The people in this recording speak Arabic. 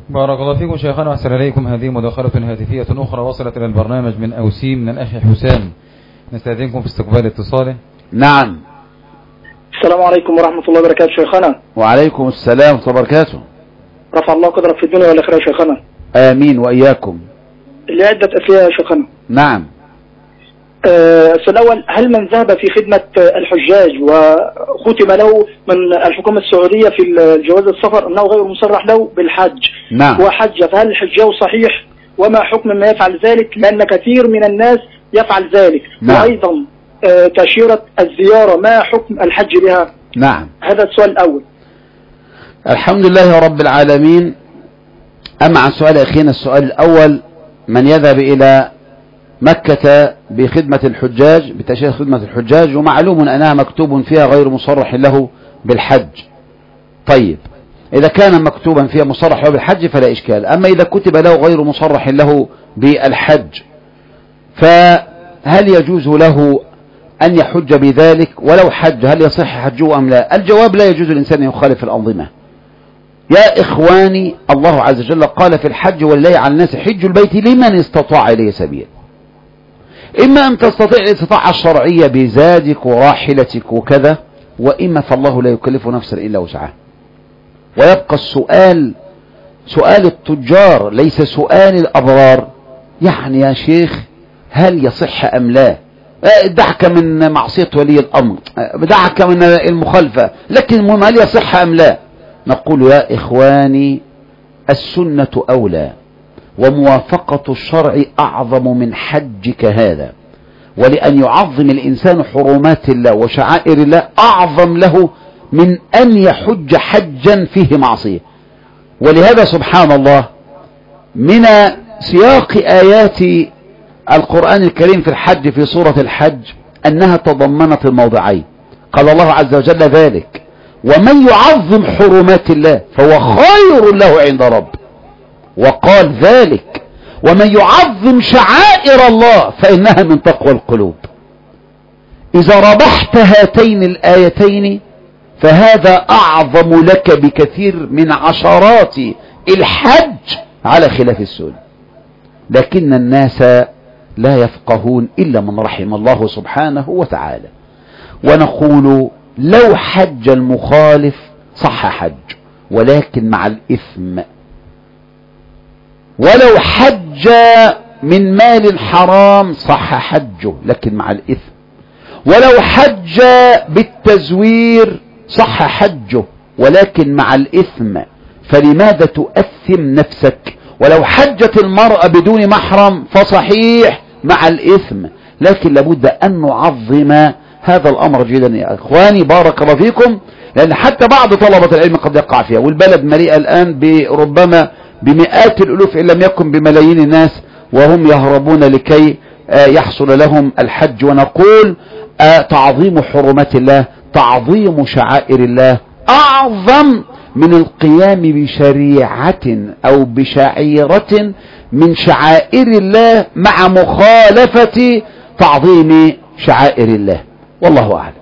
بارك الله فيكم شيخنا وأحسن إليكم. هذه مداخلة هاتفية أخرى وصلت إلى البرنامج من أوسيم من الأخ حسام، نستأذنكم في استقبال اتصاله. نعم. السلام عليكم ورحمة الله وبركاته شيخنا. وعليكم السلام ورحمة الله وبركاته. رفع الله قدرك في الدنيا والآخرة يا شيخنا. آمين وإياكم. لعدة أسئلة يا شيخنا. نعم. السؤال الأول، هل من ذهب في خدمة الحجاج وختم له من الحكومة السعودية في جواز السفر أنه غير مصرح له بالحج، نعم، وحج، فهل حجه صحيح؟ وما حكم ما يفعل ذلك؟ لأن كثير من الناس يفعل ذلك. نعم. وأيضا تأشيرة الزيارة ما حكم الحج بها؟ نعم. هذا السؤال الأول. الحمد لله رب العالمين. أما عن سؤال أخينا السؤال الأول، من يذهب إلى مكة بخدمة الحجاج بتأشيرة خدمة الحجاج، ومعلوم أنها مكتوب فيها غير مصرح له بالحج. طيب، إذا كان مكتوبا فيها مصرح له بالحج فلا إشكال. أما إذا كتب له غير مصرح له بالحج، فهل يجوز له أن يحج بذلك؟ ولو حج هل يصح حجه أم لا؟ الجواب: لا يجوز الإنسان أن يخالف الأنظمة. يا إخواني، الله عز وجل قال في الحج: ولله على الناس حج البيت لمن استطاع إليه سبيل. إما أن تستطيع الاستطاعة الشرعية بزادك وراحلتك وكذا، وإما فالله لا يكلف نفسا إلا وسعها. ويبقى السؤال سؤال التجار ليس سؤال الأبرار. يعني يا شيخ، هل يصح أم لا؟ دعك من معصية ولي الأمر، دعك من المخالفة، لكن المهم هل يصح أم لا؟ نقول: يا إخواني، السنة أولى، وموافقة الشرع أعظم من حجك هذا. ولأن يعظم الإنسان حرمات الله وشعائر الله أعظم له من أن يحج حجا فيه معصية. ولهذا سبحان الله، من سياق آيات القرآن الكريم في الحج في سورة الحج أنها تضمنت الموضعين. قال الله عز وجل ذلك: ومن يعظم حرمات الله فهو خير له عند رب. وقال ذلك: ومن يعظم شعائر الله فإنها من تقوى القلوب. إذا ربحت هاتين الآيتين فهذا أعظم لك بكثير من عشرات الحج على خلاف السنة. لكن الناس لا يفقهون إلا من رحم الله سبحانه وتعالى. ونقول: لو حج المخالف صح حج، ولكن مع الإثم. ولو حج من مال حرام صح حجه، لكن مع الإثم. ولو حج بالتزوير صح حجه، ولكن مع الإثم. فلماذا تؤثم نفسك؟ ولو حجت المرأة بدون محرم فصحيح مع الإثم، لكن لابد أن نعظم هذا الأمر جدا يا إخواني. بارك الله فيكم. لأن حتى بعض طلبة العلم قد يقع فيها، والبلد مليئة الآن بربما بمئات الألوف إن لم يكن بملايين الناس، وهم يهربون لكي يحصل لهم الحج. ونقول: تعظيم حرمات الله، تعظيم شعائر الله أعظم من القيام بشريعة أو بشعيرة من شعائر الله مع مخالفة تعظيم شعائر الله. والله أعلم.